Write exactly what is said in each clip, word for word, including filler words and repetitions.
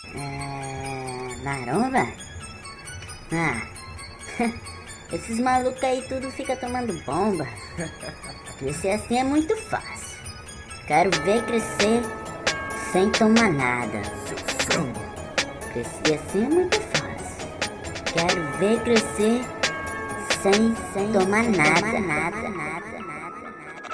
É... Maromba? Ah, esses malucos aí tudo fica tomando bomba. Crescer assim é muito fácil. Quero ver crescer sem tomar nada. Seu frango. Crescer assim é muito fácil. Quero ver crescer sem, sem tomar nada, nada, nada, nada, nada.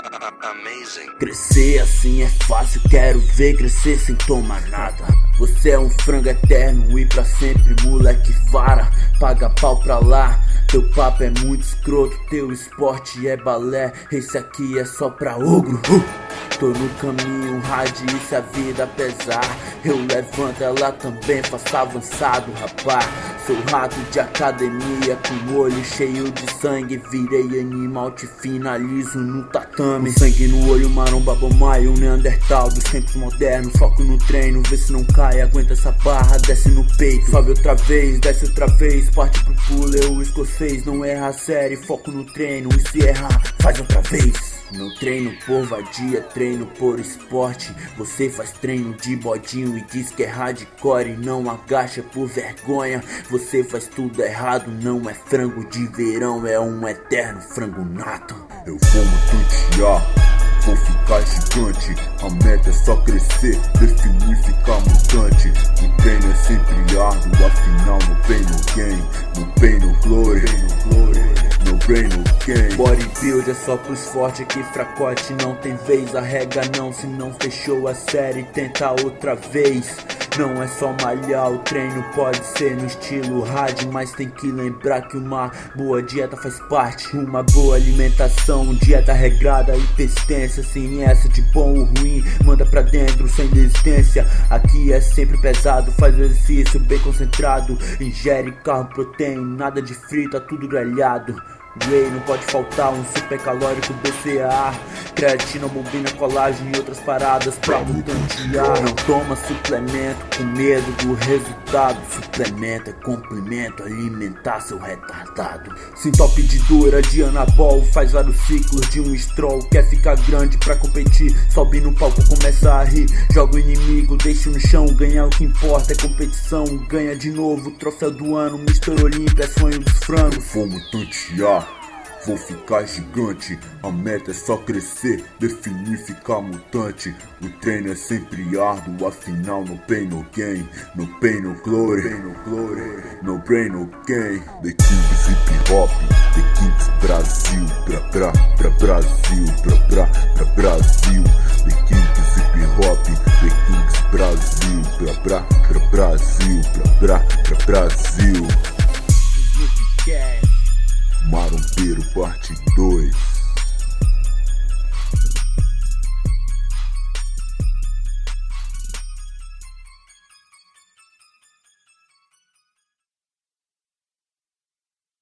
Amazing. Crescer assim é fácil, quero ver crescer sem tomar nada. Você é um frango eterno e pra sempre, moleque vara. Paga pau pra lá, teu papo é muito escroto, teu esporte é balé, esse aqui é só pra ogro. uh! Tô no caminho hard e se a vida pesar, eu levanto ela também, faço avançado, rapaz. Sou rato de academia com olho cheio de sangue, virei animal, te finalizo no tatame. Com sangue no olho, maromba, bomaio, um neandertal dos tempos modernos. Foco no treino, vê se não cai, aguenta essa barra, desce no peito. Sobe outra vez, desce outra vez, parte pro pulo, eu escocês. Não erra a série, foco no treino, e se errar, faz outra vez. Não treino por vadia, treino por esporte. Você faz treino de bodinho e diz que é hardcore e não agacha por vergonha. Você faz tudo errado, não é frango de verão, é um eterno frango nato. Eu vou mutantear, vou ficar gigante. A meta é só crescer, definir ficar mutante. O treino é sempre árduo, afinal no pain no gain, no pain no glory, no glory. No brain, no game. Bodybuild é só pros fortes, que fracote não tem vez. Arrega não, se não fechou a série, tenta outra vez. Não é só malhar, o treino pode ser no estilo hard, mas tem que lembrar que uma boa dieta faz parte. Uma boa alimentação, dieta regrada e persistência. Sem essa de bom ou ruim, manda pra dentro sem desistência. Aqui é sempre pesado, faz exercício bem concentrado. Ingere carbo, proteína, nada de frita, tudo grelhado. Whey não pode faltar, um super calórico B C A A, creatina, bobina, colágeno e outras paradas pra mutantear. Não toma suplemento com medo do resultado. Suplemento é complemento alimentar seu retardado. Sintope de dura de anabol, faz vários ciclos de um stroll. Quer ficar grande pra competir, sobe no palco, começa a rir. Joga o inimigo, deixa no chão, ganhar o que importa é competição. Ganha de novo, troféu do ano, mister Olímpia, é sonho dos frangos. Vou mutantear, vou ficar gigante. A meta é só crescer, definir ficar mutante. O treino é sempre árduo, afinal no pain no gain, no pain no glory, no glory, no brain no gain. The Kings Hip Hop, The Kings Brasil, pra pra pra Brasil, pra pra pra Brasil. The Kings Hip Hop, The Kings Brasil, pra pra pra Brasil, pra pra pra Brasil. Marombeiro parte dois.